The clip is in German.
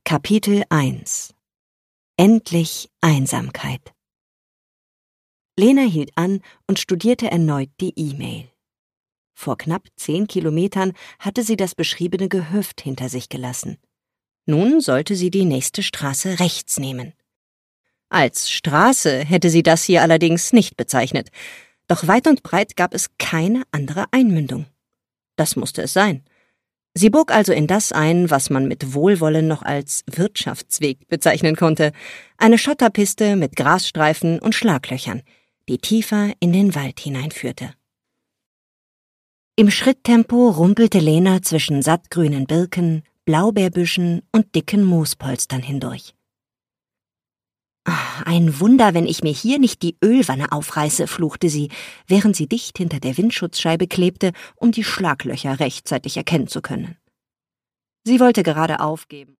Kapitel 1 Endlich Einsamkeit. Lena hielt an und studierte erneut die E-Mail. Vor knapp 10 Kilometern hatte sie das beschriebene Gehöft hinter sich gelassen. Nun sollte sie die nächste Straße rechts nehmen. Als Straße hätte sie das hier allerdings nicht bezeichnet, doch weit und breit gab es keine andere Einmündung. Das musste es sein. Sie bog also in das ein, was man mit Wohlwollen noch als Wirtschaftsweg bezeichnen konnte, eine Schotterpiste mit Grasstreifen und Schlaglöchern, die tiefer in den Wald hineinführte. Im Schritttempo rumpelte Lena zwischen sattgrünen Birken, Blaubeerbüschen und dicken Moospolstern hindurch. »Ein Wunder, wenn ich mir hier nicht die Ölwanne aufreiße«, fluchte sie, während sie dicht hinter der Windschutzscheibe klebte, um die Schlaglöcher rechtzeitig erkennen zu können. Sie wollte gerade aufgeben.